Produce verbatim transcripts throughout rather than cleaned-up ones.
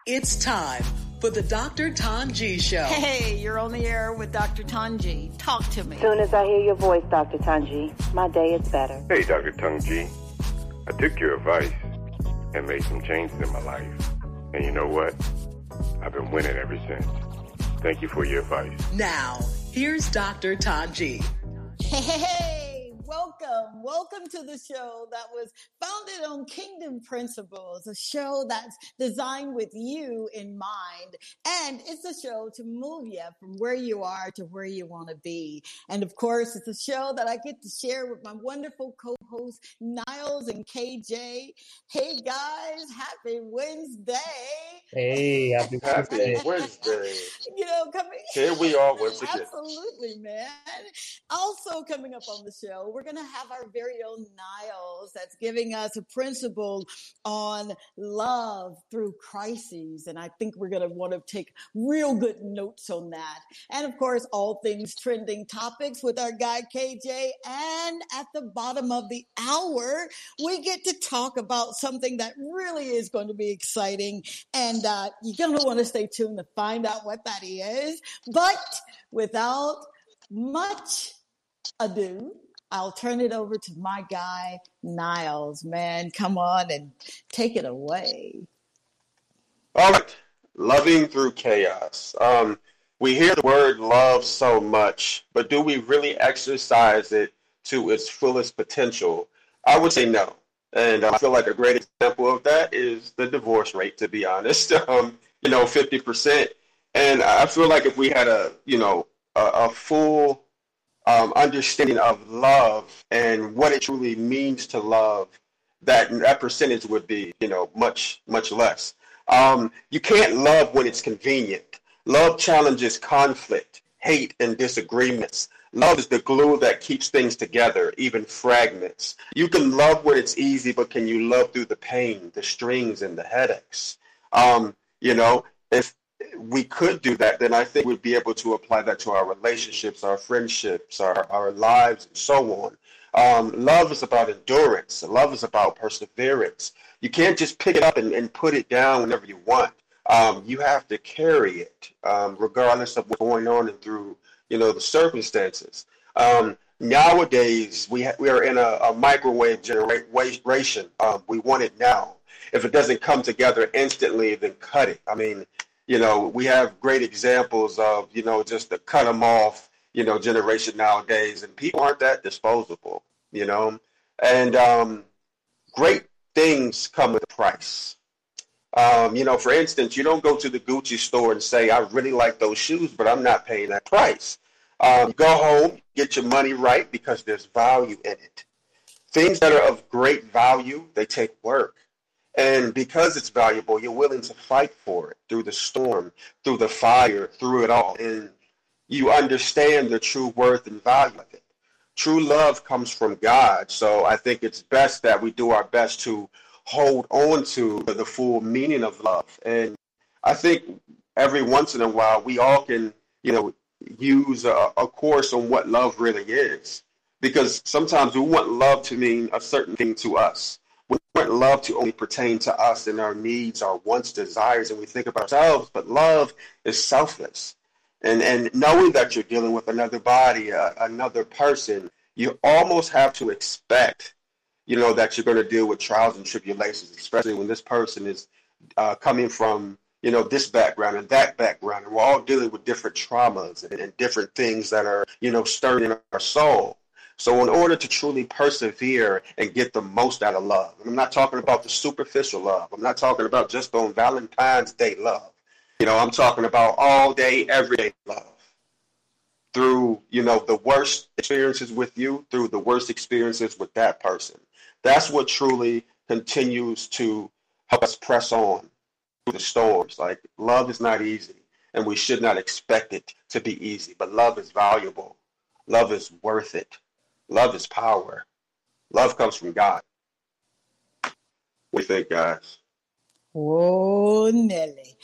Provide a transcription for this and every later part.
It's time for the Doctor Tanji Show. Hey, you're on the air with Doctor Tanji. Talk to me. As soon as I hear your voice, Doctor Tanji, my day is better. Hey, Doctor Tanji. I took your advice and made some changes in my life. And you know what? I've been winning ever since. Thank you for your advice. Now, here's Doctor Tanji. Hey, hey, hey. Welcome. Welcome to the show that was founded on Kingdom Principles, a show that's designed with you in mind. And it's a show to move you from where you are to where you want to be. And of course, it's a show that I get to share with my wonderful co-hosts, Niles and K J. Hey guys, happy Wednesday. Hey, happy Wednesday. Happy Wednesday. You know, coming Here we are once again. Absolutely, man. Also coming up on the show, we're going to have our very own Niles that's giving us a principle on love through crises. And I think we're going to want to take real good notes on that. And of course, all things trending topics with our guy K J. And at the bottom of the hour, we get to talk about something that really is going to be exciting. And uh, you're going to want to stay tuned to find out what that is. But without much ado, I'll turn it over to my guy, Niles. Man, come on and take it away. All right. Loving through chaos. Um, we hear the word love so much, but do we really exercise it to its fullest potential? I would say no. And uh, I feel like a great example of that is the divorce rate, to be honest. Um, you know, fifty percent. And I feel like if we had a, you know, a, a full Um, understanding of love and what it truly means to love, that that percentage would be, you know, much, much less. Um, you can't love when it's convenient. Love challenges conflict, hate, and disagreements. Love is the glue that keeps things together, even fragments. You can love when it's easy, but can you love through the pain, the strings, and the headaches? Um, you know, if we could do that, then I think we'd be able to apply that to our relationships, our friendships, our, our lives, and so on. Um, love is about endurance. Love is about perseverance. You can't just pick it up and, and put it down whenever you want. Um, you have to carry it, um, regardless of what's going on and through, you know, the circumstances. Um, nowadays, we ha- we are in a, a microwave generation. Um, we want it now. If it doesn't come together instantly, then cut it. I mean, you know, we have great examples of, you know, just the cut them off, you know, generation nowadays. And people aren't that disposable, you know. And um, great things come with a price. Um, you know, for instance, you don't go to the Gucci store and say, I really like those shoes, but I'm not paying that price. Um, go home, get your money right, because there's value in it. Things that are of great value, they take work. And because it's valuable, you're willing to fight for it through the storm, through the fire, through it all. And you understand the true worth and value of it. True love comes from God. So I think it's best that we do our best to hold on to the full meaning of love. And I think every once in a while, we all can, you know, use a, a course on what love really is. Because sometimes we want love to mean a certain thing to us. We want love to only pertain to us and our needs, our wants, desires, and we think about ourselves. But love is selfless. And and knowing that you're dealing with another body, uh, another person, you almost have to expect, you know, that you're going to deal with trials and tribulations, especially when this person is uh, coming from, you know, this background and that background. And we're all dealing with different traumas and, and different things that are, you know, stirring in our soul. So in order to truly persevere and get the most out of love, and I'm not talking about the superficial love. I'm not talking about just on Valentine's Day love. You know, I'm talking about all day, everyday love. Through, you know, the worst experiences with you, through the worst experiences with that person. That's what truly continues to help us press on through the storms. Like, love is not easy, and we should not expect it to be easy. But love is valuable. Love is worth it. Love is power. Love comes from God. What do you think, guys? Whoa, Nelly.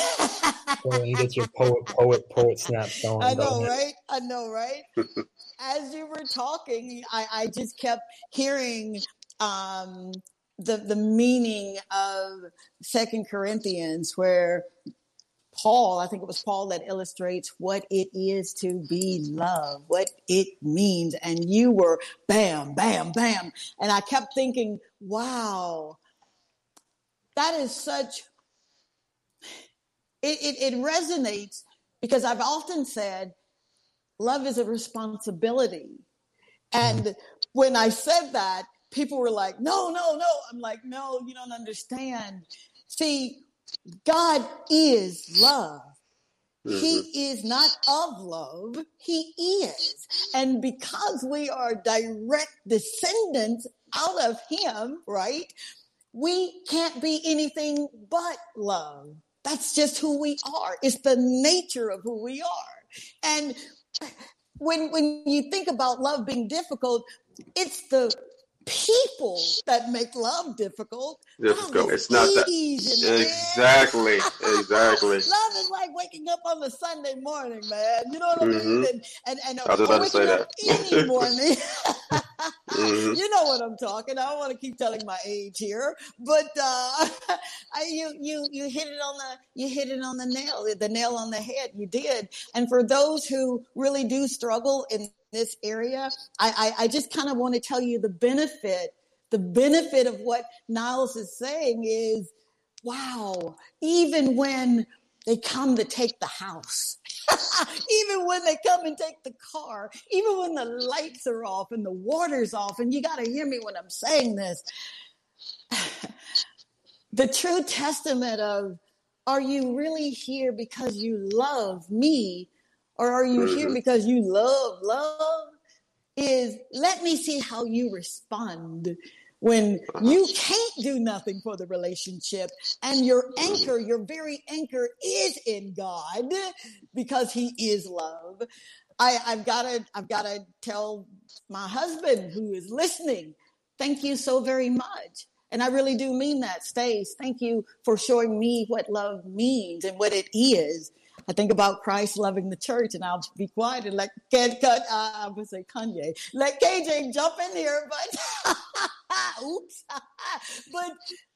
Well, you get your poet, poet, poet snaps going. I know, right? I know, right? As you were talking, I, I just kept hearing um, the the meaning of Second Corinthians, where Paul, I think it was Paul that illustrates what it is to be loved, what it means. And you were bam, bam, bam. And I kept thinking, wow, that is such, it, it, it resonates, because I've often said love is a responsibility. And when I said that, people were like, no, no, no. I'm like, no, you don't understand. See, God is love. Mm-hmm. He is not of love. He is. And because we are direct descendants out of him, right? We can't be anything but love. That's just who we are. It's the nature of who we are. And when, when you think about love being difficult, it's the people that make love difficult. Difficult. It's not that. Exactly. Exactly. Love is like waking up on a Sunday morning, man. You know what I mean? Mm-hmm. And and, and I was about to say that. Any morning. Mm-hmm. You know what I'm talking. I don't want to keep telling my age here, but uh, I, you you you hit it on the you hit it on the nail, the nail on the head. You did. And for those who really do struggle in this area, I, I, I just kind of want to tell you the benefit, the benefit of what Niles is saying is, wow, even when they come to take the house, even when they come and take the car, even when the lights are off and the water's off, and you got to hear me when I'm saying this, the true testament of, are you really here because you love me? Or are you here because you love love? Is let me see how you respond when you can't do nothing for the relationship and your anchor, your very anchor is in God because he is love. I, I've got to, I've got to tell my husband who is listening, thank you so very much. And I really do mean that, Stace. Thank you for showing me what love means and what it is. I think about Christ loving the church, and I'll be quiet and let Ken cut. Uh, I would say Kanye. Let K J jump in here, but oops. But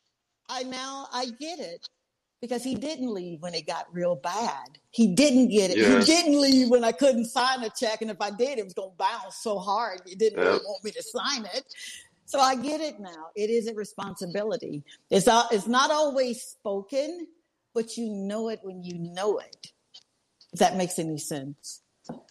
I now I get it, because he didn't leave when it got real bad. He didn't get it. Yeah. He didn't leave when I couldn't sign a check, and if I did, it was going to bounce so hard. He didn't yeah. really want me to sign it. So I get it now. It is a responsibility. It's not, it's not always spoken, but you know it when you know it. If that makes any sense.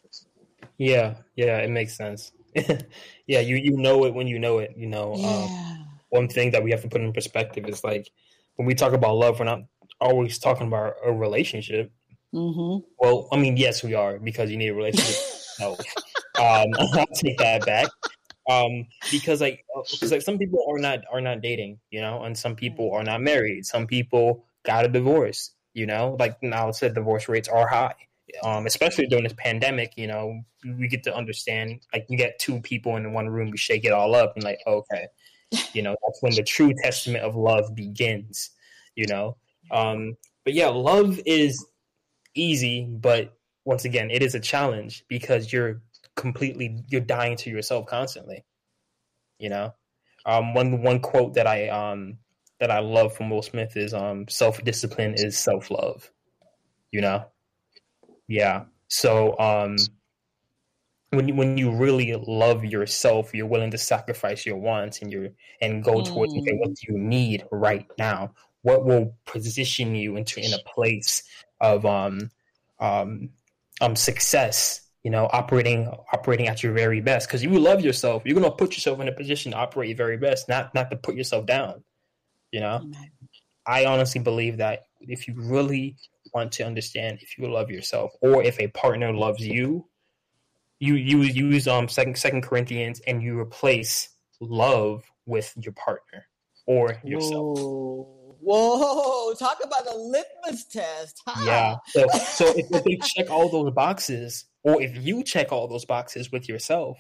Yeah, yeah, it makes sense. yeah, you, you know it when you know it, you know. Yeah. Um, one thing that we have to put in perspective is, like, when we talk about love, we're not always talking about a relationship. Mm-hmm. Well, I mean, yes, we are, because you need a relationship. no, um, I'll take that back. Um, because like, because like some people are not are not dating, you know, and some people are not married. Some people got a divorce, you know. Like now, said divorce rates are high, um, especially during this pandemic. You know, we get to understand. Like, you get two people in one room, you shake it all up, and like, okay, you know, that's when the true testament of love begins. You know, um, but yeah, love is easy, but once again, it is a challenge because you're completely you're dying to yourself constantly, you know. Um one one quote that I um that I love from Will Smith is um self-discipline is self-love, you know. Yeah, so um when you, when you really love yourself, you're willing to sacrifice your wants and your and go towards mm. okay, what do you need right now, what will position you into in a place of um um um success. You know, operating operating at your very best, because you love yourself. You're gonna put yourself in a position to operate your very best, not not to put yourself down. You know, Amen. I honestly believe that if you really want to understand if you love yourself, or if a partner loves you, you you use um second Second Corinthians and you replace love with your partner or yourself. Whoa. Whoa, talk about a litmus test. Huh? Yeah. So, so if, if they check all those boxes, or if you check all those boxes with yourself,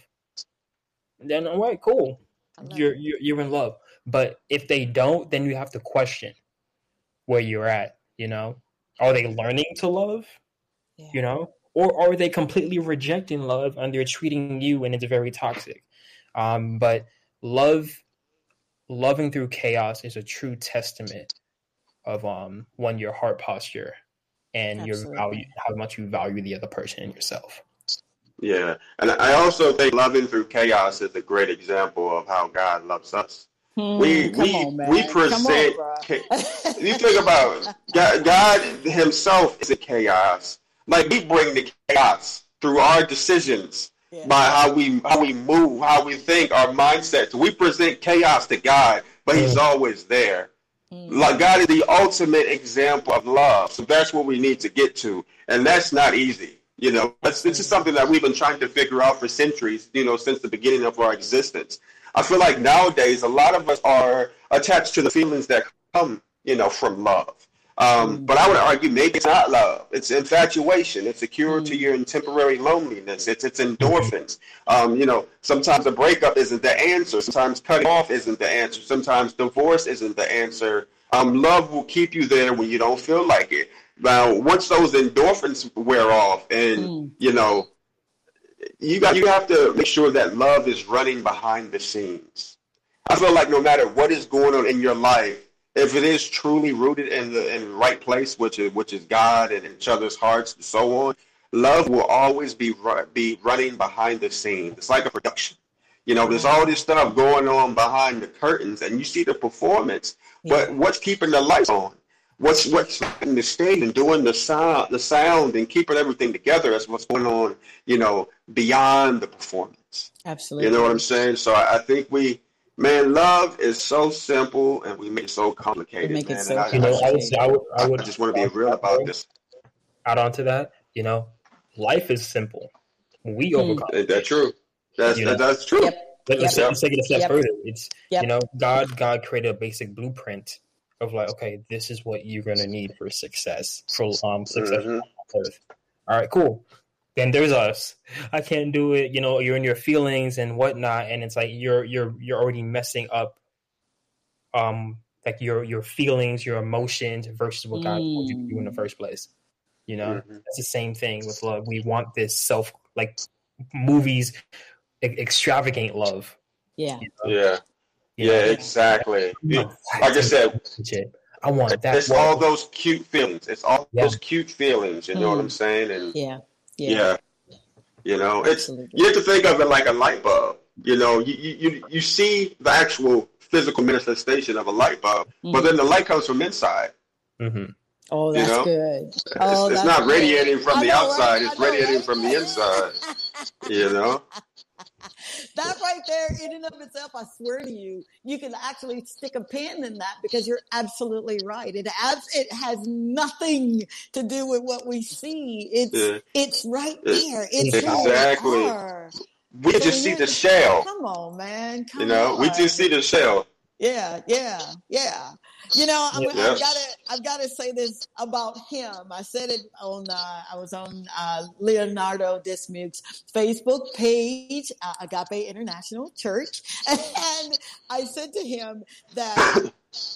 then all right, cool. You're, you're you're in love. But if they don't, then you have to question where you're at. You know, are they learning to love? Yeah. You know, or are they completely rejecting love and they're treating you and it's very toxic? Um, but love loving through chaos is a true testament of um one, your heart posture and Absolutely. your value, how much you value the other person and yourself. Yeah, and I also think loving through chaos is a great example of how God loves us. Hmm, We come we on, man. we Come on, present. bro. cha- You think about God, God Himself is a chaos. Like we bring the chaos through our decisions Yeah. by how we how we move, how we think, our mindsets. We present chaos to God, but He's always there. Like God is the ultimate example of love. So that's what we need to get to, and that's not easy. You know, that's, this is something that we've been trying to figure out for centuries, you know, since the beginning of our existence. I feel like nowadays a lot of us are attached to the feelings that come, you know, from love. Um, but I would argue maybe it's not love. It's infatuation. It's a cure to your temporary loneliness. It's it's endorphins. Um, you know, sometimes a breakup isn't the answer. Sometimes cutting off isn't the answer. Sometimes divorce isn't the answer. Um, love will keep you there when you don't feel like it. Now, once those endorphins wear off, and Mm. you know, you got you have to make sure that love is running behind the scenes. I feel like no matter what is going on in your life, if it is truly rooted in the in the right place, which is which is God and each other's hearts and so on, love will always be ru- be running behind the scenes. It's like a production. You know, there's all this stuff going on behind the curtains, and you see the performance. But what's keeping the lights on? What's what's in the stage and doing the sound, the sound, and keeping everything together? That's what's going on. You know, beyond the performance. Absolutely. You know what I'm saying? So I, I think we, man, love is so simple, and we make it so complicated. We make it man. so And I, You know, I would, complicated. I would, I I, would I just want to be real about this. add on to that. You know, life is simple. We overcome. Is that true? That's You know? that, that's true. Yep. Let, let's, Yep. let's take it a step Yep. further. It's Yep. you know, God God created a basic blueprint of like, okay, this is what you're gonna need for success, for um success Mhm. on earth. All right, cool. Then there's us. I can't do it. You know, you're in your feelings and whatnot, and it's like you're you're you're already messing up, um, like your your feelings, your emotions versus what God told you to do in the first place. You know, Mhm. it's the same thing with love. We want this self, like movies, e- extravagant love. Yeah. You know? Yeah. You Yeah, know? exactly. I want that Like I said, relationship. I want that. it's all those cute feelings. It's all Yeah. those cute feelings. You know what I'm saying? And Yeah. yeah, Yeah. you know, it's Absolutely. you have to think of it like a light bulb. You know, you you you you see the actual physical manifestation of a light bulb, but then the light comes from inside. hmm Oh, You that's know? good. It's, Oh, it's that's not good. radiating from I the know, outside; right? it's I know, radiating right? from the inside. You know? That right there, in and of itself, I swear to you, you can actually stick a pin in that because you're absolutely right. It abs- it has nothing to do with what we see. It's Yeah. it's right It- there. It's exactly. who we are. We So just see you're- the shell. Come on, man. Come You know, on. we just see the shell. Yeah, yeah, yeah. You know, I'm, Yeah. I've got to, I've got to say this about him. I said it on, uh, I was on uh, Leonardo Dismuke's Facebook page, uh, Agape International Church, and I said to him that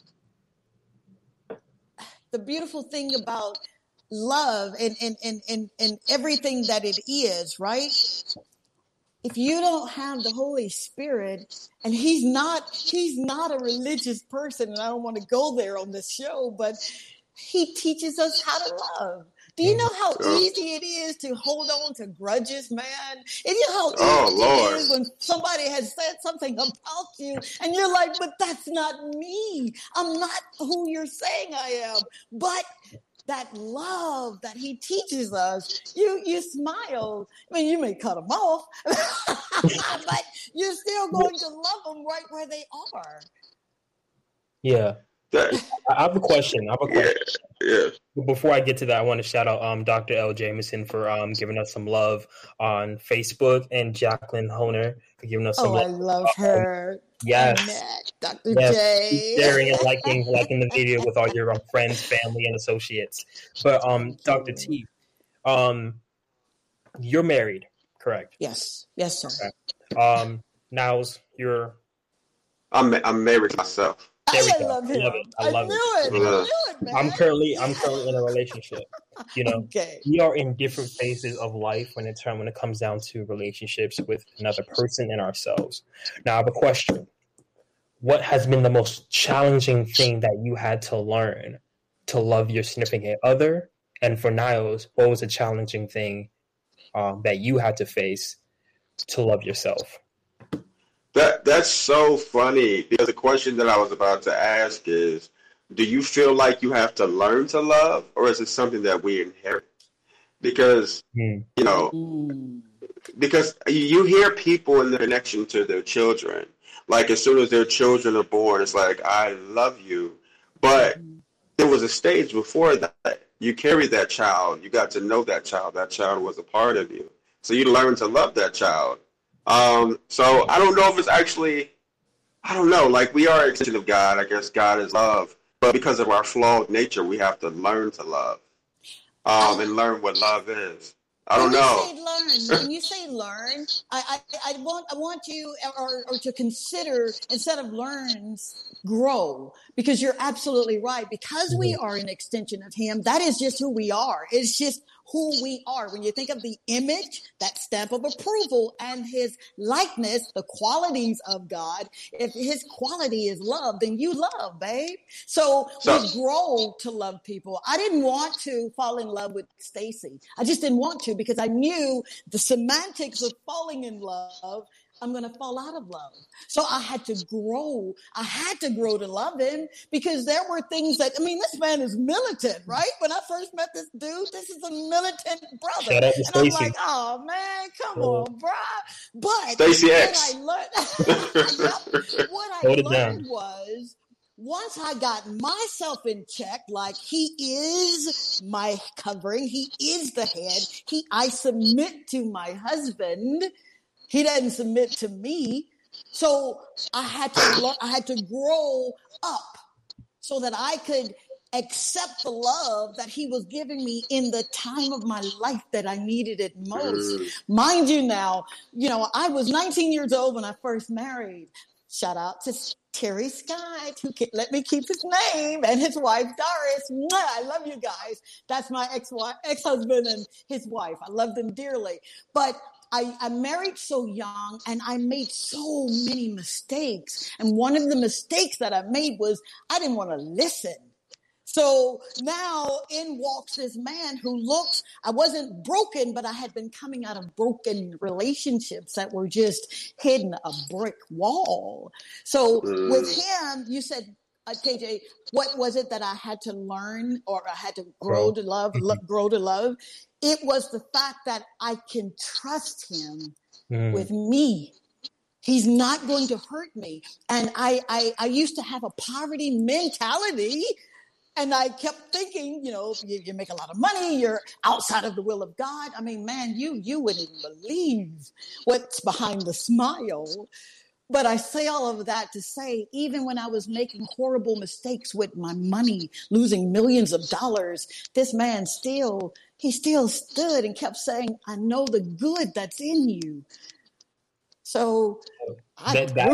the beautiful thing about love and and and and, and everything that it is, right? If you don't have the Holy Spirit, and he's not, he's not a religious person, and I don't want to go there on this show, but he teaches us how to love. Do you know how Yeah. easy it is to hold on to grudges, man? And you know how Oh, easy Lord. it is when somebody has said something about you, and you're like, but that's not me. I'm not who you're saying I am. But that love that he teaches us, you you smile. I mean, you may cut them off, but you're still going to love them right where they are. Yeah. That- I have a question. I have a yeah, question. yeah. Before I get to that, I want to shout out um, Doctor L. Jameson for um, giving us some love on Facebook, and Jacqueline Honer for giving us some Oh, I love. love her. Yes. Annette, Doctor Yes, J. keep sharing and liking, liking the video with all your um, friends, family, and associates. But um, Doctor T, um, you're married, correct? Yes, yes, sir. Okay. Um, now's your. I'm I'm married myself. There we I go. love I him. love it. I I, love knew it. it. Yeah. I knew it, man. I'm currently, I'm currently in a relationship. You know, Okay. we are in different phases of life when it when it comes down to relationships with another person and ourselves. Now, I have a question. what has been the most challenging thing that you had to learn to love your significant other? And for Niles, what was a challenging thing um, that you had to face to love yourself? That that's so funny, because the question that I was about to ask is, do you feel like you have to learn to love, or is it something that we inherit? Because, mm. you know, mm. because you hear people in their connection to their children, like as soon as their children are born, it's like, I love you. But mm. there was a stage before that. You carried that child. You got to know that child. That child was a part of you. So you learn to love that child. Um, so I don't know if it's actually, I don't know, like we are an extension of God. I guess God is love. But because of our flawed nature, we have to learn to love um, and learn what love is. I don't when know. You say learn, when you say learn, I, I, I want I want you or, or to consider, instead of learns, grow, because you're absolutely right. Because we are an extension of Him, that is just who we are. It's just who we are. When you think of the image, that stamp of approval, and His likeness, the qualities of God, if His quality is love, then you love, babe. So, so we grow to love people. I didn't want to fall in love with Stacy. I just didn't want to, because I knew the semantics of falling in love. I'm going to fall out of love. So I had to grow. I had to grow to love him, because there were things that, I mean, this man is militant, right? When I first met this dude, this is a militant brother. And I'm like, oh man, come oh. on, bro. But Stacey what X. I learned, what I learned down. was, once I got myself in check, like he is my covering, he is the head, he, I submit to my husband. He doesn't submit to me. So I had to learn, I had to grow up so that I could accept the love that he was giving me in the time of my life that I needed it most. Mm. Mind you now, you know, I was nineteen years old when I first married. Shout out to Terry Scott, who can, let me keep his name, and his wife, Doris. Mwah, I love you guys. That's my ex-wife, ex-husband and his wife. I love them dearly. But I, I married so young, and I made so many mistakes. And one of the mistakes that I made was I didn't want to listen. So now in walks this man who looks, I wasn't broken, but I had been coming out of broken relationships that were just hitting a brick wall. So mm. with him, you said, uh, K J, what was it that I had to learn, or I had to grow to love, lo- grow to love? It was the fact that I can trust him mm. with me. He's not going to hurt me. And I, I, I used to have a poverty mentality. And I kept thinking, you know, you, you make a lot of money, you're outside of the will of God. I mean, man, you you wouldn't even believe what's behind the smile. But I say all of that to say, even when I was making horrible mistakes with my money, losing millions of dollars, this man still, he still stood and kept saying, I know the good that's in you. So I that, that,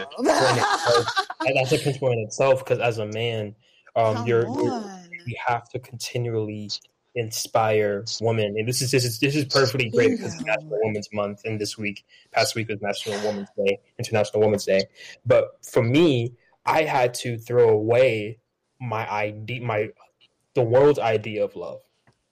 that, that's a principle in itself, because as a man, um, you're, you're you have to continually inspire women, and this is this is this is perfectly great because it's National Women's Month, and this week, past week was National Women's Day, International Women's Day. But for me, I had to throw away my idea, my the world's idea of love.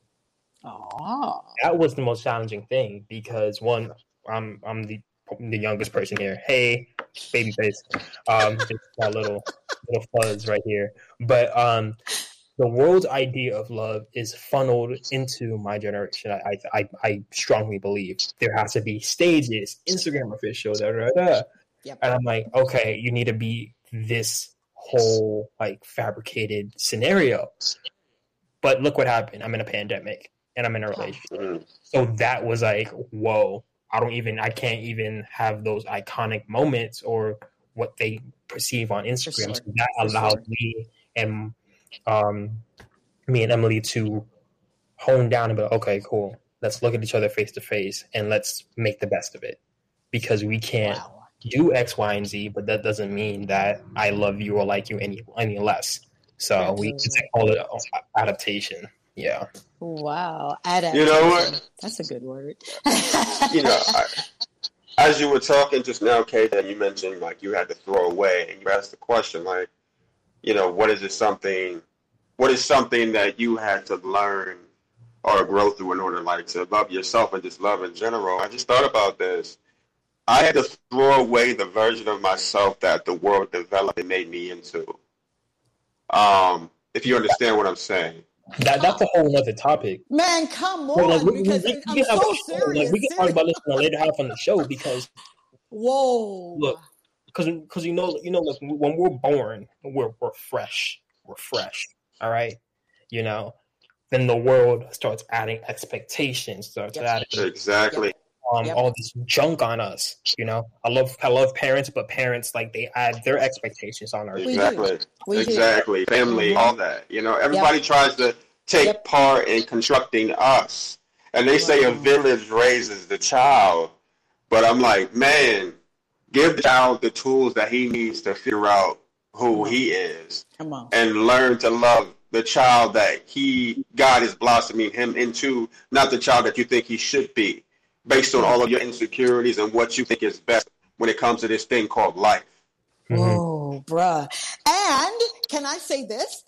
Oh, that was the most challenging thing, because one, I'm I'm the the youngest person here. Hey, baby face, um, just that little little fuzz right here, but um. The world's idea of love is funneled into my generation. I, I, I strongly believe there has to be stages, Instagram official, da da da. Yep. And I'm like, okay, you need to be this whole like fabricated scenario. But look what happened. I'm in a pandemic and I'm in a relationship. So that was like, whoa, I don't even, I can't even have those iconic moments or what they perceive on Instagram. Sure. So that allowed sure. me and um me and Emily to hone down and be like, okay, cool, let's look at each other face to face and let's make the best of it, because we can't wow. do X, Y, and Z, but that doesn't mean that I love you or like you any any less. So Absolutely. we can call it adaptation. Yeah. Wow, adaptation. You know what? That's a good word. you know, I, as you were talking just now, Kate, and you mentioned like you had to throw away, and you asked the question like, you know, what is it something, what is something that you had to learn or grow through in order like to love yourself and just love in general? I just thought about this. I had to throw away the version of myself that the world developed and made me into. Um, if you understand what I'm saying. That that's a whole other topic. Man, come Well, on, like, we, we, because we, we I'm can have so a- serious. like, we can talk serious. about this in the later half on the show because Whoa. look, because because you know you know look, when we're born, we're we're fresh, we're fresh. All right, you know. Then the world starts adding expectations, starts Yep. adding Exactly. um Yep. all this junk on us. You know, I love I love parents, but parents like they add their expectations on our We do. Exactly. We do. Exactly. Family, Mhm. all that. You know, everybody tries to take Yep. part in constructing us. And they say a Wow. village raises the child. But I'm like, man, give the child the tools that he needs to figure out who he is Come on. and learn to love the child that he God is blossoming him into, not the child that you think he should be, based on all of your insecurities and what you think is best when it comes to this thing called life. Mhm. Whoa, bruh. And can I say this?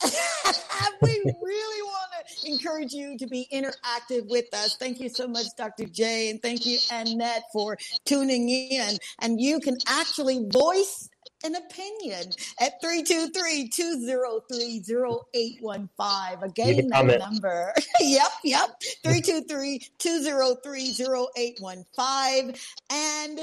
We really want to encourage you to be interactive with us. Thank you so much, Doctor J, and thank you, Annette, for tuning in. And you can actually voice an opinion at three two three, two zero three, zero eight one five. Leave Again, a that comment. number. Yep, yep. three two three, two zero three, zero eight one five. And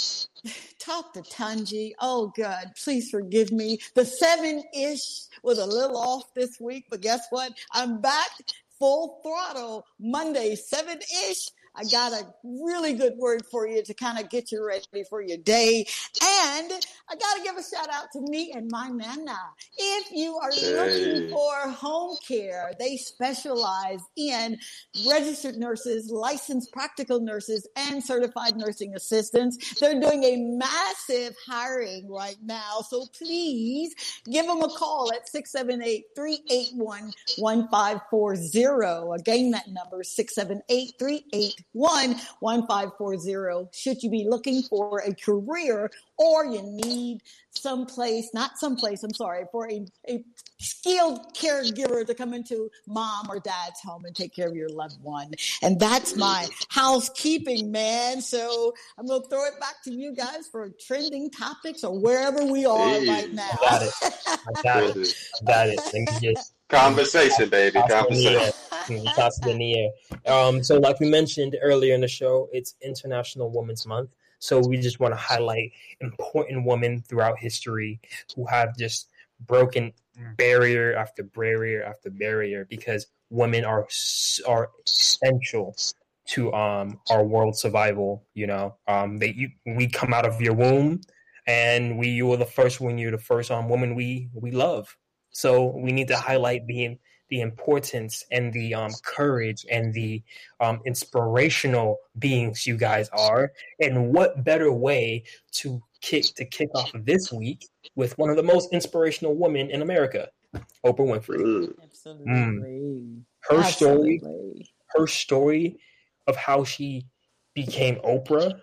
talk to Tanji. Oh, God, please forgive me. The seven-ish was a little off this week, but guess what? I'm back full throttle Monday, seven-ish. I got a really good word for you to kind of get you ready for your day. And I got to give a shout out to me and my nana. If you are Hey. looking for home care, they specialize in registered nurses, licensed practical nurses, and certified nursing assistants. They're doing a massive hiring right now. So please give them a call at six seven eight, three eight one, one five four zero. Again, that number is six seven eight, three eight one, one five four zero. Should you be looking for a career or you need someplace, not someplace, I'm sorry, for a, a skilled caregiver to come into mom or dad's home and take care of your loved one. And that's my housekeeping, man. So I'm going to throw it back to you guys for trending topics or wherever we are Hey. right now. I got it. I got it. I got it. Let me just Conversation, baby. toss it in the Conversation. air. Mm, toss it in the air. Um, so, like we mentioned earlier in the show, it's International Women's Month. So we just want to highlight important women throughout history who have just broken barrier after barrier after barrier because women are s- are essential to um our world survival. You know, um, they you, we come out of your womb, and we you were the first one. You're the first um woman we we love. So we need to highlight the the importance and the um, courage and the um, inspirational beings you guys are. And what better way to kick to kick off this week with one of the most inspirational women in America, Oprah Winfrey. Mm. Absolutely. Her story, Absolutely. her story of how she became Oprah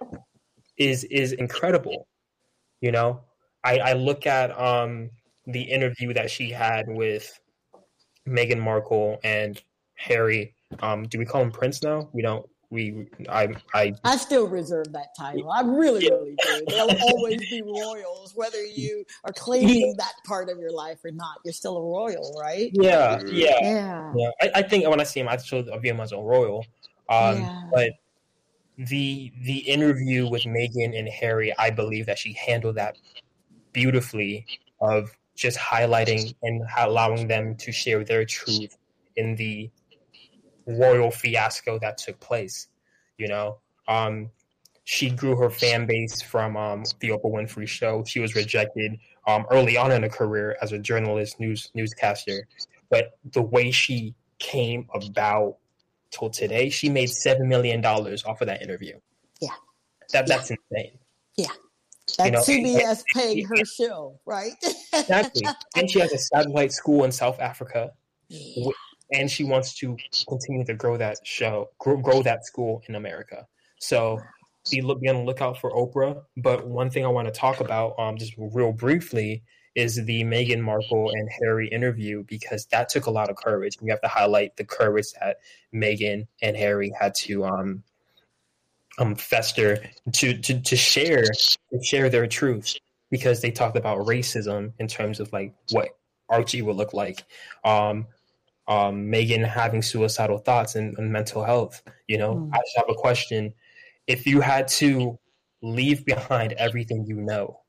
is is incredible. You know, I, I look at um, the interview that she had with Meghan Markle and Harry. Um, do we call him Prince now? We don't. We I I I still reserve that title. I really, Yeah. really do. They'll always be royals, whether you are claiming that part of your life or not. You're still a royal, right? yeah yeah Yeah. yeah. I, I think when I see him, I still view him as a royal. Um, Yeah. but the the interview with Meghan and Harry, I believe that she handled that beautifully, of just highlighting and allowing them to share their truth in the royal fiasco that took place. You know, um, she grew her fan base from um, the Oprah Winfrey Show. She was rejected um, early on in her career as a journalist, news newscaster, but the way she came about till today, she made seven million dollars off of that interview. Yeah. That that's insane. That's You know, C B S and- paying her show, right? Exactly. And she has a satellite school in South Africa, Yeah. and she wants to continue to grow that show, grow, grow that school in America. So be, look, be on the lookout for Oprah. But one thing I want to talk about, um, just real briefly, is the Meghan Markle and Harry interview, because that took a lot of courage. We have to highlight the courage that Meghan and Harry had to um, um fester to to to share to share their truth, because they talked about racism in terms of like what Archie would look like. Um, um, Meghan having suicidal thoughts and, and mental health. You know, mm. I just have a question. If you had to leave behind everything you know,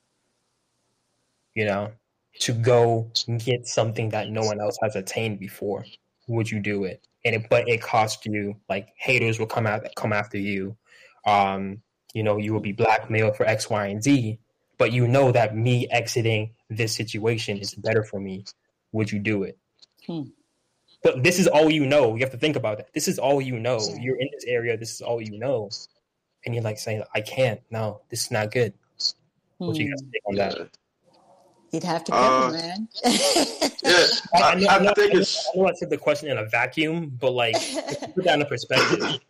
you know, to go get something that no one else has attained before, would you do it? And it, but it cost you, like, haters will come out come after you. Um, you know, you will be blackmailed for X, Y, and Z. But you know that me exiting this situation is better for me. Would you do it? Hmm. But this is all you know. You have to think about that. This is all you know. You're in this area. This is all you know. And you're like saying, I can't. No, this is not good. Hmm. What you guys think on that? You'd have to go, uh, man. yeah, I, I, know, I, I, know, think I, know, it's... I know I said the question in a vacuum, but like, put that in perspective.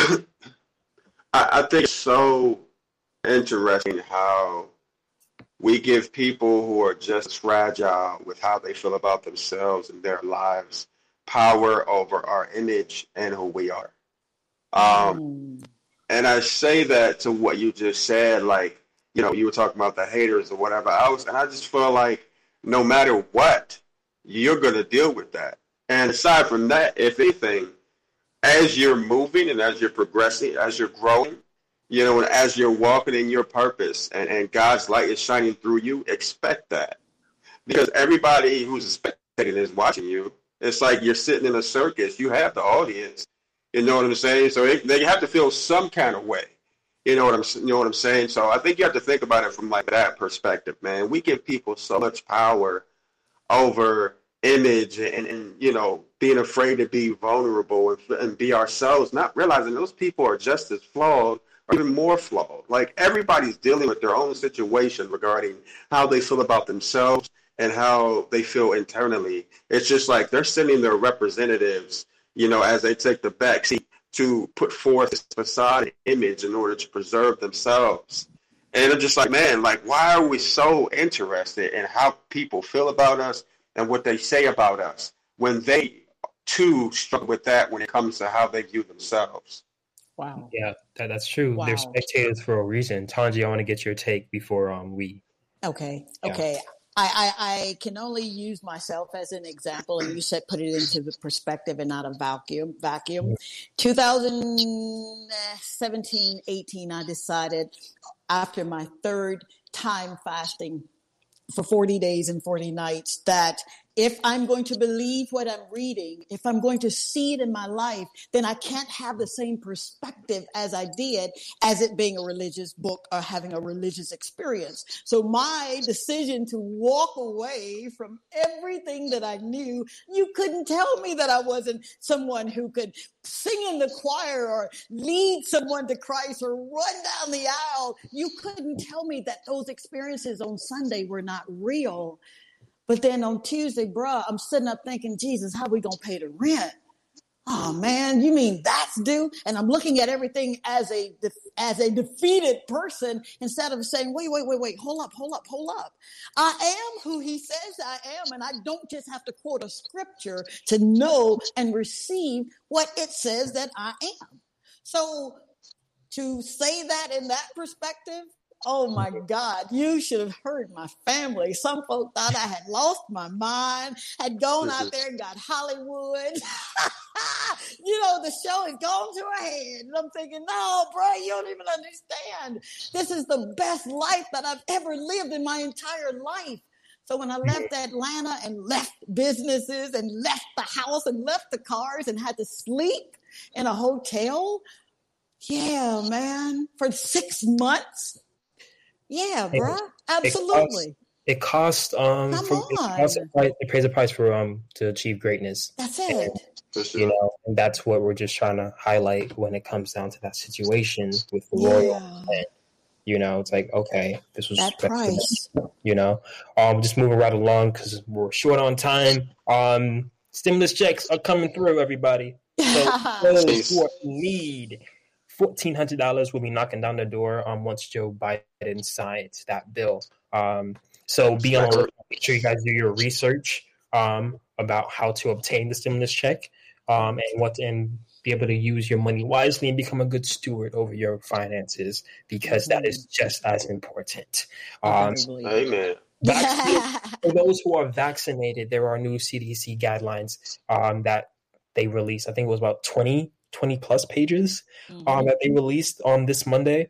I, I think it's so interesting how we give people who are just fragile with how they feel about themselves and their lives power over our image and who we are. Um, mm. And I say that to what you just said, like, you know, you were talking about the haters or whatever else, and I just feel like no matter what, you're going to deal with that. And aside from that, if anything, as you're moving and as you're progressing, as you're growing, you know, and as you're walking in your purpose and, and God's light is shining through you, expect that. Because everybody who's spectating is watching you. It's like you're sitting in a circus. You have the audience. You know what I'm saying? So it, they have to feel some kind of way. You know what I'm, you know what I'm saying? So I think you have to think about it from like that perspective, man. We give people so much power over image and, and you know, being afraid to be vulnerable and, and be ourselves, not realizing those people are just as flawed or even more flawed. Like, everybody's dealing with their own situation regarding how they feel about themselves and how they feel internally. It's just like they're sending their representatives, you know, as they take the back seat to put forth this facade image in order to preserve themselves. And I'm just like, man, like, why are we so interested in how people feel about us and what they say about us when they, too, struggle with that when it comes to how they view themselves? Wow. Yeah, that, that's true. Wow. They're spectators for a reason. Tanji, I want to get your take before um we. Okay, okay. Yeah. I, I, I can only use myself as an example, and you said put it into the perspective and not a vacuum. Vacuum. twenty seventeen, eighteen, I decided after my third time fasting for forty days and forty nights that if I'm going to believe what I'm reading, if I'm going to see it in my life, then I can't have the same perspective as I did as it being a religious book or having a religious experience. So my decision to walk away from everything that I knew, you couldn't tell me that I wasn't someone who could sing in the choir or lead someone to Christ or run down the aisle. You couldn't tell me that those experiences on Sunday were not real. But then on Tuesday, bruh, I'm sitting up thinking, Jesus, how are we going to pay the rent? Oh, man, you mean that's due? And I'm looking at everything as a as a defeated person instead of saying, wait, wait, wait, wait, hold up, hold up, hold up. I am who he says I am, and I don't just have to quote a scripture to know and receive what it says that I am. So to say that in that perspective, oh my God, you should have heard my family. Some folk thought I had lost my mind, had gone out there and got Hollywood. You know, the show has gone to a head. And I'm thinking, no, bro, you don't even understand. This is the best life that I've ever lived in my entire life. So when I left Atlanta and left businesses and left the house and left the cars and had to sleep in a hotel, yeah, man, for six months. Yeah, bro. Absolutely. It cost, it cost um Come for, on. It, cost a price, it pays a price for um to achieve greatness. That's it. And, you know, and that's what we're just trying to highlight when it comes down to that situation with the Yeah. royal. And, you know, it's like, okay, this was That price. You know, um, just moving right along because we're short on time. Um, stimulus checks are coming through, everybody. So those who are in need fourteen hundred dollars will be knocking down the door um, once Joe Biden signs that bill. Um, so be on the lookout. Make sure you guys do your research um, about how to obtain the stimulus check um, and what and be able to use your money wisely and become a good steward over your finances, because that is just as important. Um, Amen. For those who are vaccinated, there are new C D C guidelines um, that they released. I think it was about twenty, twenty plus pages mm-hmm. um, that they released on this Monday.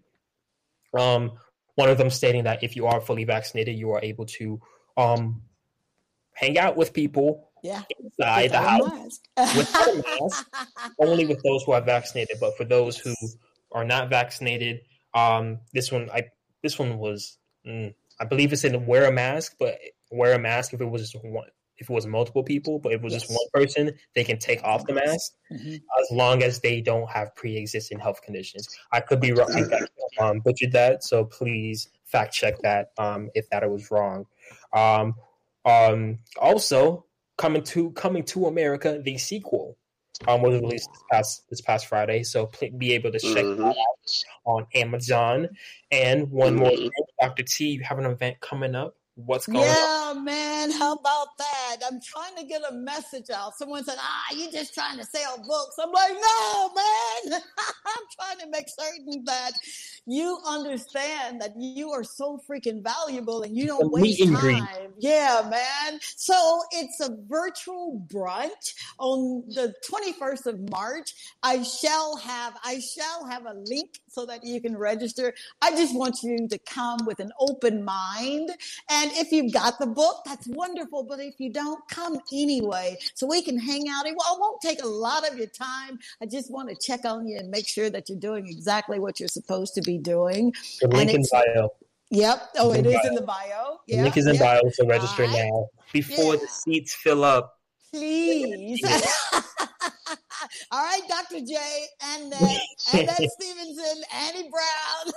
Um, one of them stating that if you are fully vaccinated, you are able to um, hang out with people yeah. inside the house without a mask, only with those who are vaccinated. But for those who are not vaccinated, um, this one, I this one was, mm, I believe it said wear a mask, but wear a mask if it was just one, if it was multiple people, but if it was yes. just one person, they can take off the mask mm-hmm. as long as they don't have pre-existing health conditions. I could be wrong. I um, butchered that, so please fact check that um, if that was wrong. Um, um, also, coming to coming to America, the sequel um, was released this past this past Friday, so pl- be able to check mm-hmm. that out on Amazon. And one mm-hmm. more thing, Doctor T, you have an event coming up. What's going yeah, on? Yeah, man. How about that? I'm trying to get a message out. Someone said, ah, you just trying to sell books. I'm like, no, man. I'm trying to make certain that you understand that you are so freaking valuable and you don't waste time. Yeah, man. So it's a virtual brunch on the twenty-first of March. I shall have, I shall have a link so that you can register. I just want you to come with an open mind. And if you've got the book, that's wonderful. But if you don't, come anyway, so we can hang out. It won't take a lot of your time. I just want to check on you and make sure that you're doing exactly what you're supposed to be doing. The link in bio. Yep. Oh, it is bio. in the bio. The yep. link is in yep. bio, so register right. now before yeah. the seats fill up. Please. All right, Doctor J, and then and then Stevenson, Annie Brown,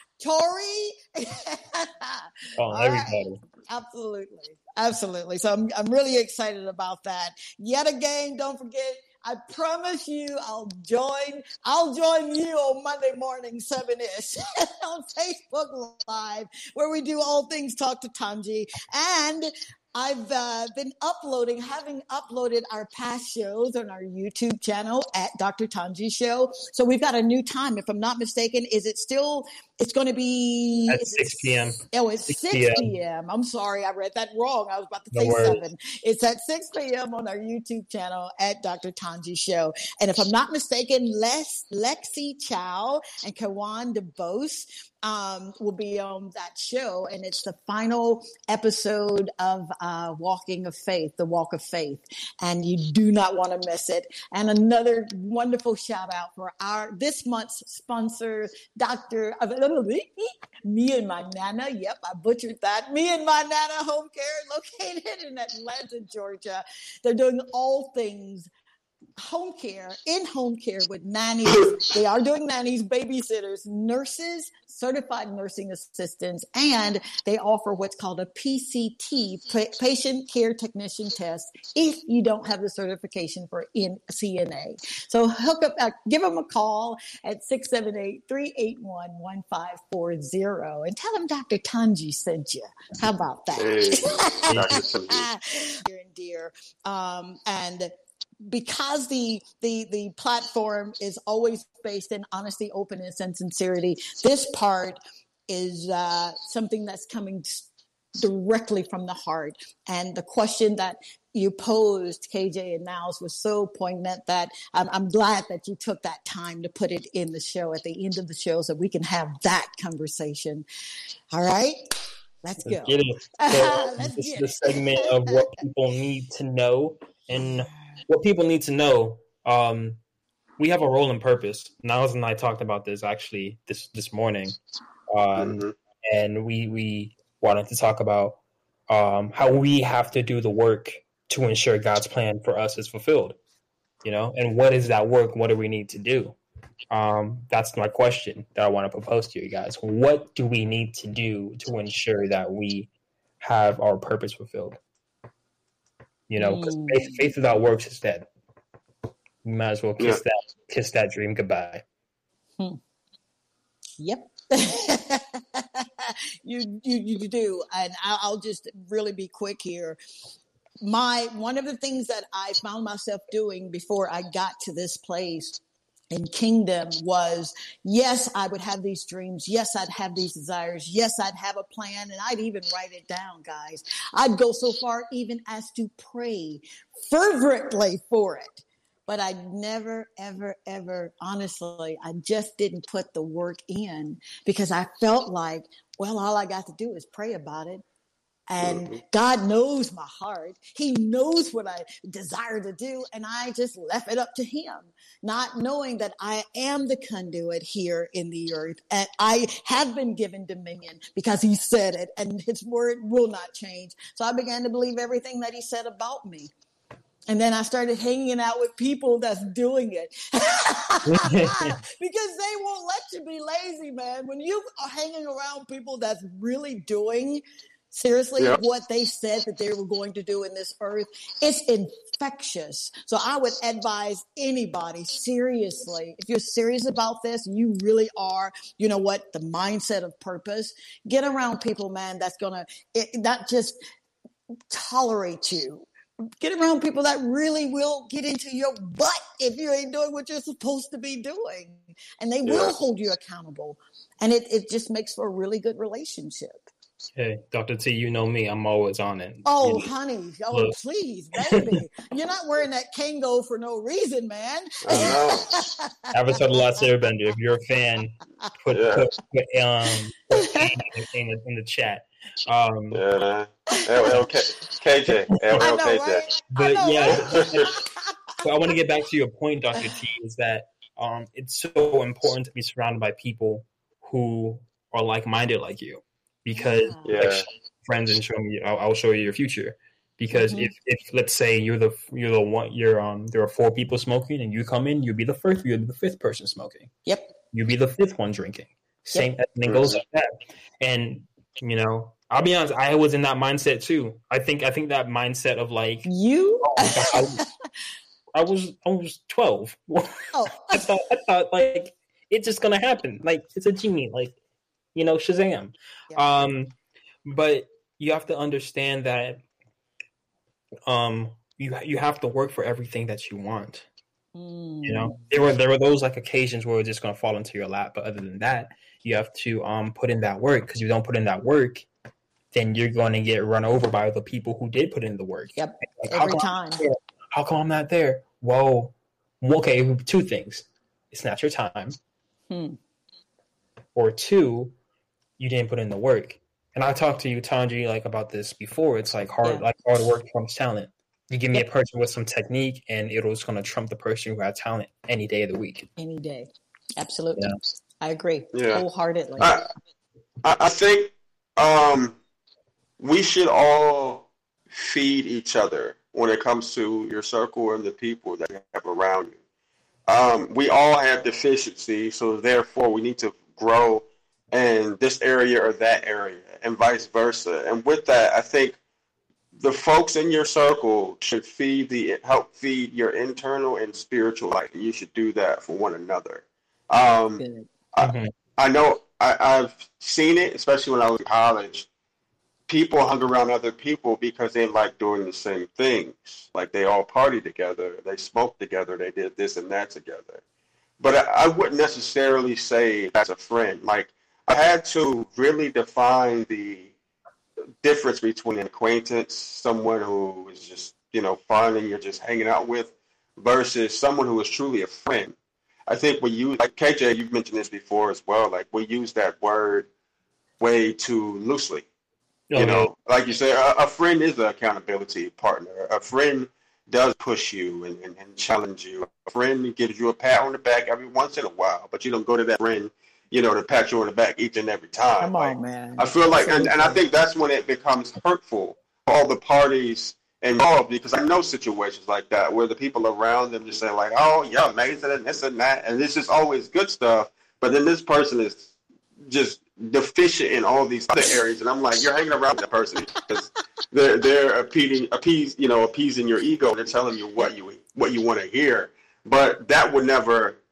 Tori. Oh, everybody. Right. Absolutely. Absolutely. So I'm I'm really excited about that. Yet again, don't forget, I promise you I'll join I'll join you on Monday morning, seven-ish on Facebook Live, where we do all things Talk to Tanji. And I've uh, been uploading, having uploaded our past shows on our YouTube channel at Doctor Tanji Show. So we've got a new time. If I'm not mistaken, is it still, it's going to be at six p.m. Oh, it's six p.m. I'm sorry, I read that wrong. I was about to say no seven. It's at six p.m. on our YouTube channel at Doctor Tanji Show. And if I'm not mistaken, Les, Lexi Chow and Kawan DeBose um, will be on that show. And it's the final episode of uh, Walking of Faith, the Walk of Faith. And you do not want to miss it. And another wonderful shout out for our this month's sponsor, Doctor Me and My Nana. Yep, I butchered that. Me and My Nana Home Care, located in Atlanta, Georgia. They're doing all things home care, in home care with nannies. They are doing nannies, babysitters, nurses, certified nursing assistants, and they offer what's called a P C T, patient care technician test, if you don't have the certification for in C N A. So hook up, uh, give them a call at six seven eight, three eight one, one five four zero and tell them Doctor Tanji sent you. How about that? Hey, Doctor Dear and dear. Um, and because the, the the platform is always based in honesty, openness, and sincerity, this part is uh, something that's coming directly from the heart. And the question that you posed, K J and Niles, was so poignant that I'm, I'm glad that you took that time to put it in the show at the end of the show so we can have that conversation. All right? Let's go. Let's get it. So Let's this get is the segment of what people need to know. And what people need to know, um, we have a role and purpose. Niles and I talked about this actually this, this morning. Um, mm-hmm. And we we wanted to talk about um, how we have to do the work to ensure God's plan for us is fulfilled. You know, and what is that work? What do we need to do? Um, that's my question that I want to propose to you guys. What do we need to do to ensure that we have our purpose fulfilled? You know, because mm. faith, faith without works is dead. You might as well kiss yeah. that kiss that dream goodbye. Hmm. Yep. you, you you do, and I'll, I'll just really be quick here. My one of the things that I found myself doing before I got to this place in Kingdom was, yes, I would have these dreams. Yes, I'd have these desires. Yes, I'd have a plan, and I'd even write it down, guys. I'd go so far even as to pray fervently for it. But I never, ever, ever, honestly, I just didn't put the work in because I felt like, well, all I got to do is pray about it. And mm-hmm. God knows my heart. He knows what I desire to do. And I just left it up to him, not knowing that I am the conduit here in the earth. And I have been given dominion because he said it, and his word will not change. So I began to believe everything that he said about me. And then I started hanging out with people that's doing it because they won't let you be lazy, man. When you are hanging around people that's really doing seriously yep. what they said that they were going to do in this earth, it's infectious. So I would advise anybody, seriously, if you're serious about this, you really are, you know what, the mindset of purpose, get around people, man, that's going to not just tolerate you. Get around people that really will get into your butt if you ain't doing what you're supposed to be doing. And they yeah. will hold you accountable. And it, it just makes for a really good relationship. Hey, Doctor T, you know me. I'm always on it. Oh, you know, honey. Oh, look. Please, baby. You're not wearing that Kango for no reason, man. I know. Avatar The Last Airbender. If you're a fan, put, yeah. put, put, um, put in, the, in the chat. Um, yeah, L L K J, L L K J. Right? But know, yeah, right? so I want to get back to your point, Doctor T, is that um, it's so important to be surrounded by people who are like-minded like you, because yeah. like, friends and show me, I'll, I'll show you your future. Because mm-hmm. if, if let's say you're the you're the one you're um there are four people smoking and you come in, you'll be the first, you'll be the fifth person smoking. Yep. You'll be the fifth one drinking. Same, yep. and it goes like that, and. You know, I'll be honest, I was in that mindset too. I think I think that mindset of like you oh, I, I was I was twelve. Oh. I thought I thought like it's just gonna happen. Like it's a genie, like, you know, Shazam. Yeah. Um but you have to understand that um you you have to work for everything that you want. Mm. You know, there were there were those like occasions where it's just gonna fall into your lap, but other than that, you have to um put in that work, because if you don't put in that work, then you're going to get run over by the people who did put in the work. Yep, like, every time. How come I'm not there? Whoa. Okay, two things. It's not your time. Hmm. Or two, you didn't put in the work. And I talked to you, Tanji, like about this before. It's like hard, yeah. like hard work trumps talent. You give me yep. a person with some technique, and it's going to trump the person who has talent any day of the week. Any day. Absolutely. Yeah. I agree yeah. wholeheartedly. I, I think um, we should all feed each other when it comes to your circle and the people that you have around you. Um, we all have deficiencies, so therefore we need to grow in this area or that area, and vice versa. And with that, I think the folks in your circle should feed the help feed your internal and spiritual life. You should do that for one another. Um, Good. Mm-hmm. I, I know I, I've seen it, especially when I was in college. People hung around other people because they like doing the same things. Like they all partied together, they smoked together, they did this and that together. But I, I wouldn't necessarily say as a friend. Like I had to really define the difference between an acquaintance, someone who is just, you know, fun and you're just hanging out with, versus someone who is truly a friend. I think we use, like K J, you've mentioned this before as well, like we use that word way too loosely. Oh, you know, yeah. like you say, a, a friend is an accountability partner. A friend does push you and, and, and challenge you. A friend gives you a pat on the back every once in a while, but you don't go to that friend, you know, to pat you on the back each and every time. Come like, on, man. I feel like, and, and I think that's when it becomes hurtful for all the parties involved, because I know situations like that where the people around them just say like, oh, you're amazing and this and that, and it's just always good stuff, but then this person is just deficient in all these other areas, and I'm like, you're hanging around with that person because they're they're appeasing, appease, you know, appeasing your ego. They're telling you what you what you want to hear, but that would never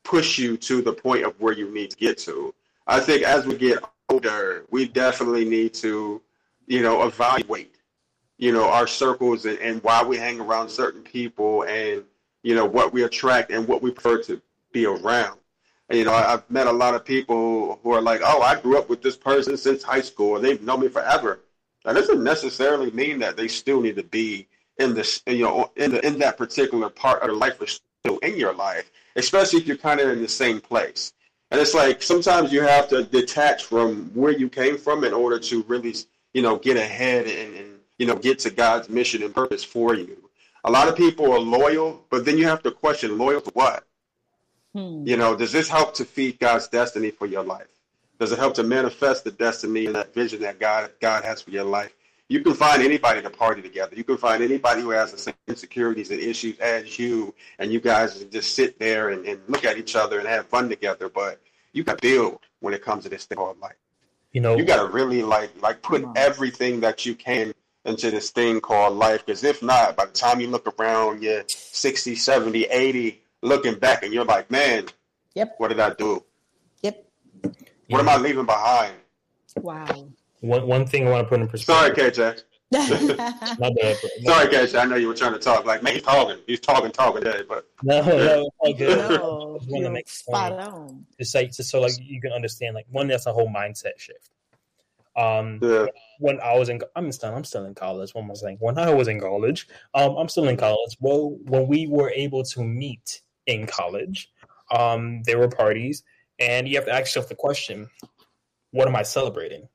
push you to the point of where you need to get to. I think as we get older, we definitely need to, you know, evaluate, you know, our circles and, and why we hang around certain people and, you know, what we attract and what we prefer to be around. And, you know, I, I've met a lot of people who are like, oh, I grew up with this person since high school and they've known me forever. That doesn't necessarily mean that they still need to be in this, you know, in the in that particular part of their life or still in your life, especially if you're kind of in the same place. And it's like sometimes you have to detach from where you came from in order to really, you know, get ahead and, and you know, get to God's mission and purpose for you. A lot of people are loyal, but then you have to question loyal to what? Hmm. You know, does this help to feed God's destiny for your life? Does it help to manifest the destiny and that vision that God God has for your life? You can find anybody to party together. You can find anybody who has the same insecurities and issues as you, and you guys just sit there and, and look at each other and have fun together. But you got to build when it comes to this thing called life. You know, you got to really like like put everything that you can into this thing called life. Because if not, by the time you look around, you're sixty, seventy, eighty, looking back, and you're like, man, yep, what did I do? Yep. What yeah. am I leaving behind? Wow. One one thing I want to put in perspective. Sorry, K J. My bad. Sorry, K J. I know you were trying to talk. Like, man, he's talking. He's talking, talking today, but no, no, all good. No, I want to make spot on. It's like just so like you can understand. Like, one, that's a whole mindset shift. Um, yeah. When I was in, I'm still, I'm still in college. What am I saying? When I was in college, um, I'm still in college. Well, when we were able to meet in college, um, there were parties, and you have to ask yourself the question: what am I celebrating?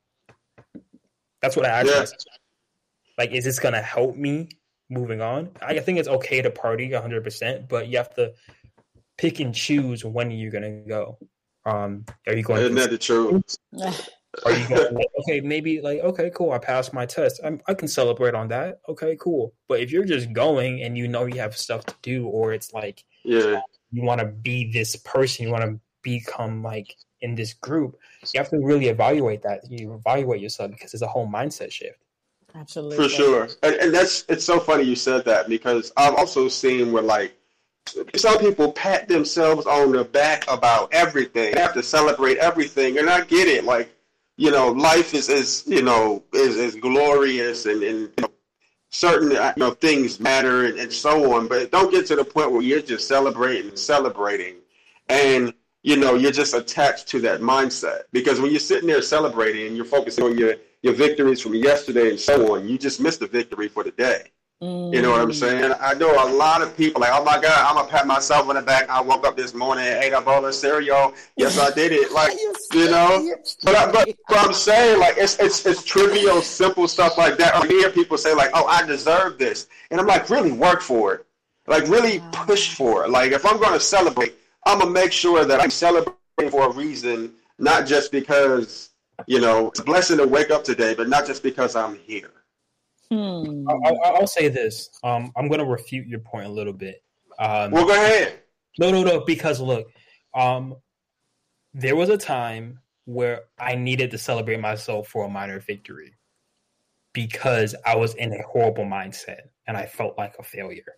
That's what I asked yeah. myself. Like, is this going to help me moving on? I think it's okay to party one hundred percent, but you have to pick and choose when you're going to go. Um, are you going Isn't to... that the truth? Are you going to, okay, maybe like, okay, cool, I passed my test. I'm, I can celebrate on that. Okay, cool. But if you're just going and you know you have stuff to do, or it's like yeah. you want to be this person, you want to become like in this group, you have to really evaluate that. You evaluate yourself because it's a whole mindset shift. Absolutely. For sure. And, and that's, it's so funny you said that, because I've also seen where like some people pat themselves on the back about everything. They have to celebrate everything. And I get it. Like, you know, life is, is you know, is, is glorious and, and you know, certain you know, things matter and, and so on. But don't get to the point where you're just celebrating and celebrating. And you know, you're just attached to that mindset, because when you're sitting there celebrating and you're focusing on your, your victories from yesterday and so on, you just miss the victory for the day. Mm. You know what I'm saying? I know a lot of people like, oh my God, I'm gonna pat myself on the back. I woke up this morning and ate a bowl of cereal. Yes, I did it. Like, you know, but, I, but, but I'm saying like, it's, it's, it's trivial, simple stuff like that. I hear people say like, oh, I deserve this. And I'm like, really work for it. Like really push for it. Like if I'm going to celebrate, I'm going to make sure that I'm celebrating for a reason, not just because, you know, it's a blessing to wake up today, but not just because I'm here. Hmm. I'll, I'll say this. Um, I'm going to refute your point a little bit. Um, well, go ahead. No, no, no, because look, um, there was a time where I needed to celebrate myself for a minor victory because I was in a horrible mindset and I felt like a failure.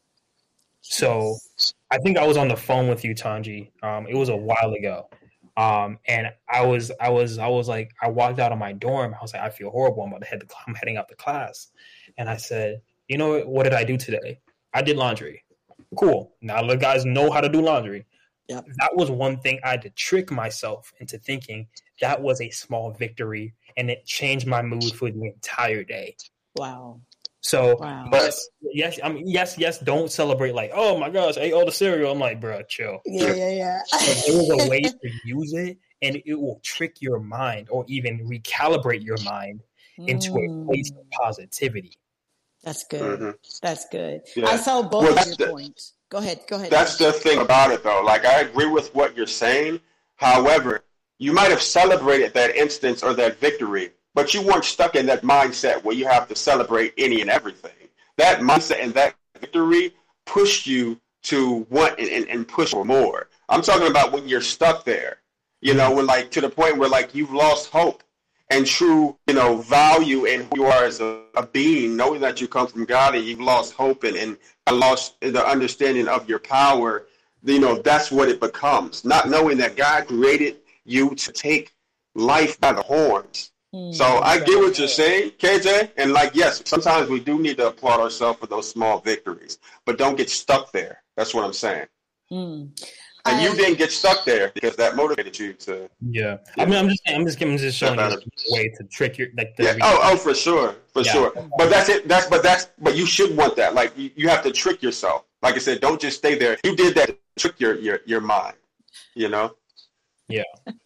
So I think I was on the phone with you, Tanji. Um, it was a while ago. Um, and I was, I was, I was like, I walked out of my dorm. I was like, I feel horrible. I'm about to head, the, I'm heading out the class. And I said, you know what, what did I do today? I did laundry. Cool. Now the guys know how to do laundry. Yep. That was one thing I had to trick myself into thinking that was a small victory, and it changed my mood for the entire day. Wow. So, wow. but yes, I mean, yes, yes, don't celebrate like, oh my gosh, I ate all the cereal. I'm like, bro, chill. Yeah, yeah, yeah. There was a way to use it, and it will trick your mind or even recalibrate your mind into mm. a place of positivity. That's good. Mm-hmm. That's good. Yeah. I saw both well, of your the, points. Go ahead. Go ahead. That's the thing about it, though. Like, I agree with what you're saying. However, you might have celebrated that instance or that victory, but you weren't stuck in that mindset where you have to celebrate any and everything. That mindset and that victory pushed you to want and, and, and push for more. I'm talking about when you're stuck there, you know, when like to the point where like you've lost hope and true, you know, value in who you are as a, a being, knowing that you come from God and you've lost hope and, and lost the understanding of your power. you know, that's what it becomes. Not knowing that God created you to take life by the horns. Mm, so I get what you're saying, K J. And like, yes, sometimes we do need to applaud ourselves for those small victories, but don't get stuck there. That's what I'm saying. Mm. And I, you didn't get stuck there because that motivated you to. Yeah, I mean, I'm just, I'm just, I'm just showing you a way to trick your, like. The yeah. Oh, oh, for sure, for yeah. sure. But that's it. That's, but that's, but you should want that. Like, you, you have to trick yourself. Like I said, don't just stay there. You did that to trick your, your, your mind. You know. Yeah.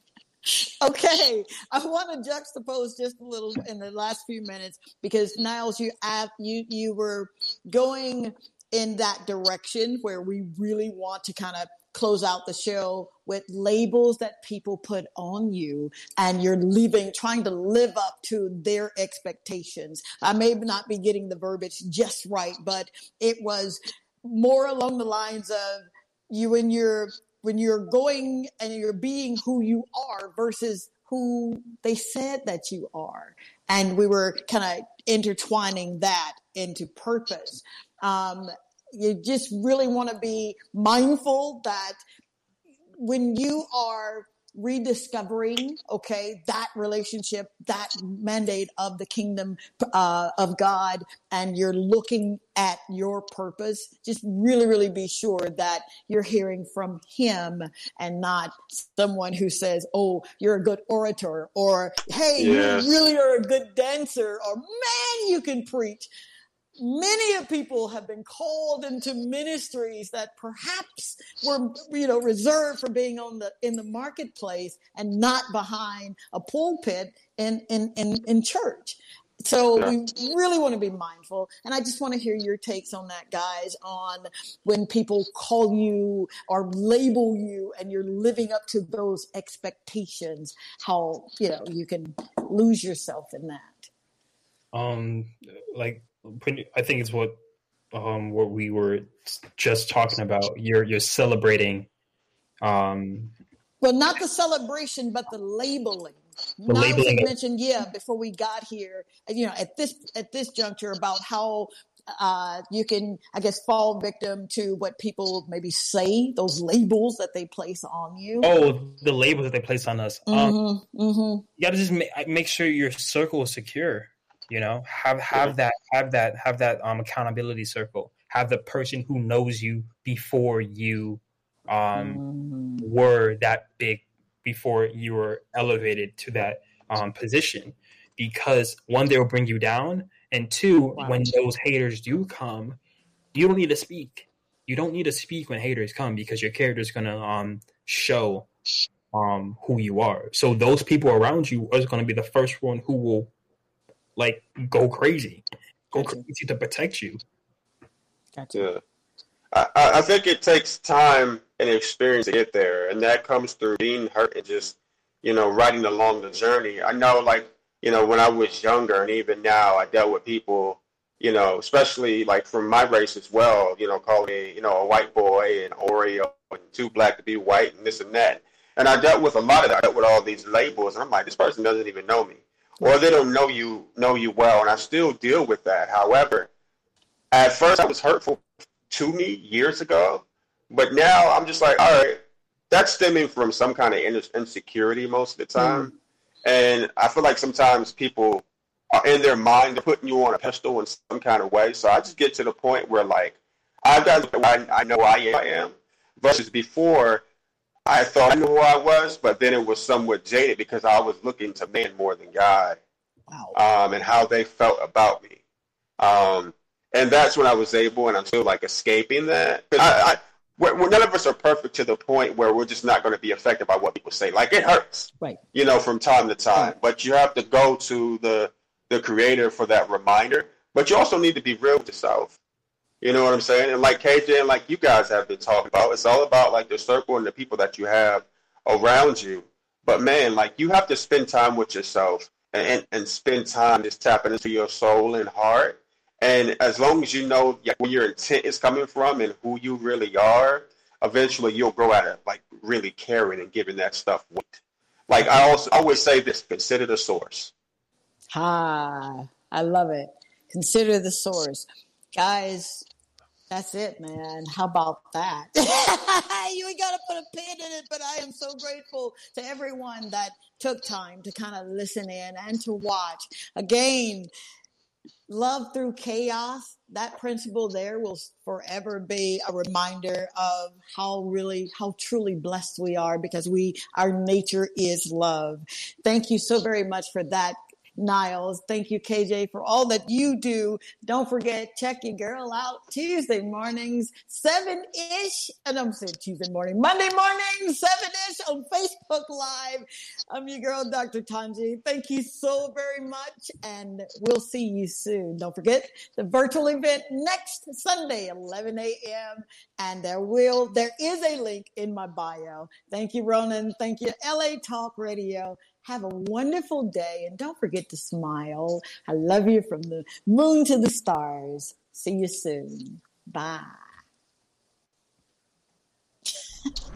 Okay, I want to juxtapose just a little in the last few minutes because Niles, you you you were going in that direction where we really want to kind of close out the show with labels that people put on you, and you're leaving, trying to live up to their expectations. I may not be getting the verbiage just right, but it was more along the lines of you and your. When you're going and you're being who you are versus who they said that you are. And we were kind of intertwining that into purpose. Um, you just really want to be mindful that when you are rediscovering, okay, that relationship, that mandate of the kingdom uh, of God, and you're looking at your purpose, just really, really be sure that you're hearing from him and not someone who says, oh, you're a good orator, or, hey, yes. you really are a good dancer, or, man, you can preach. Many of people have been called into ministries that perhaps were, you know, reserved for being on the in the marketplace and not behind a pulpit in in in, in church. So yeah. we really want to be mindful, and I just want to hear your takes on that, guys. On when people call you or label you, and you're living up to those expectations, how you know you can lose yourself in that. Um, like. I think it's what um, what we were just talking about. You're you're celebrating. Um, well, not the celebration, but the labeling. The Niles labeling. Had mentioned, yeah, before we got here, you know, at this at this juncture about how uh, you can, I guess, fall victim to what people maybe say, those labels that they place on you. Oh, the labels that they place on us. Mm-hmm, um, mm-hmm. You got to just make, make sure your circle is secure. You know, have have that have that have that um accountability circle. Have the person who knows you before you um mm. were that big, before you were elevated to that um position. Because one, they will bring you down, and two, wow. when those haters do come, you don't need to speak. You don't need to speak when haters come, because your character is gonna um show um who you are. So those people around you are going to be the first one who will. Like, go crazy. Go gotcha. crazy to protect you. Gotcha. Yeah. I, I think it takes time and experience to get there, and that comes through being hurt and just, you know, riding along the journey. I know, like, you know, when I was younger, and even now, I dealt with people, you know, especially, like, from my race as well, you know, calling me, you know, a white boy and Oreo and too black to be white and this and that. And I dealt with a lot of that. I dealt with all these labels, and I'm like, this person doesn't even know me. Or they don't know you know you well, and I still deal with that. However, at first it was hurtful to me years ago, but now I'm just like, all right, that's stemming from some kind of insecurity most of the time. Mm. And I feel like sometimes people are in their mind, they're putting you on a pedestal in some kind of way. So I just get to the point where, like, I've got, I, I know I am, I am, versus before, I thought I knew who I was, but then it was somewhat jaded because I was looking to man more than God. Wow. Um, and how they felt about me. Um, and that's when I was able, and I'm still like escaping that. I, I, we're, we're, none of us are perfect to the point where we're just not going to be affected by what people say. Like, it hurts, right? You know, from time to time. Right. But you have to go to the the Creator for that reminder. But you also need to be real with yourself. You know what I'm saying? And like K J and like you guys have been talking about, it's all about like the circle and the people that you have around you. But man, like you have to spend time with yourself and, and, and spend time just tapping into your soul and heart. And as long as you know where your intent is coming from and who you really are, eventually you'll grow out of like really caring and giving that stuff weight. Like I also always say this, consider the source. Ah, I love it. Consider the source. Guys, That's it, man. How about that? You ain't got to put a pin in it, but I am so grateful to everyone that took time to kind of listen in and to watch. Again, love through chaos, that principle there will forever be a reminder of how really, how truly blessed we are, because we, our nature is love. Thank you so very much for that, Niles. Thank you, K J, for all that you do. Don't forget, check your girl out Tuesday mornings, seven-ish, and I'm saying Tuesday morning, Monday morning, seven-ish on Facebook Live. I'm your girl, Doctor Tanji. Thank you so very much, and we'll see you soon. Don't forget the virtual event next Sunday, eleven a.m., and there will, there is a link in my bio. Thank you, Ronan. Thank you, L A Talk Radio. Have a wonderful day, and don't forget to smile. I love you from the moon to the stars. See you soon. Bye.